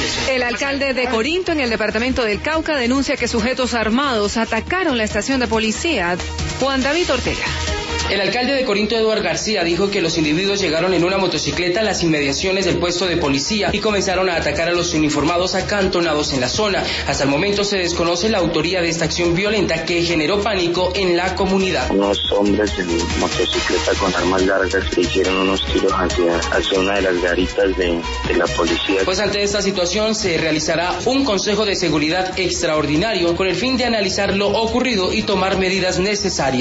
El alcalde de Corinto, en el departamento del Cauca, denuncia que sujetos armados atacaron la estación de policía. Juan David Ortega. El alcalde de Corinto, Eduardo García, dijo que los individuos llegaron en una motocicleta a las inmediaciones del puesto de policía y comenzaron a atacar a los uniformados acantonados en la zona. Hasta el momento se desconoce la autoría de esta acción violenta que generó pánico en la comunidad. Unos hombres en motocicleta con armas largas que hicieron unos tiros hacia una de las garitas de la policía. Pues ante esta situación se realizará un consejo de seguridad extraordinario con el fin de analizar lo ocurrido y tomar medidas necesarias.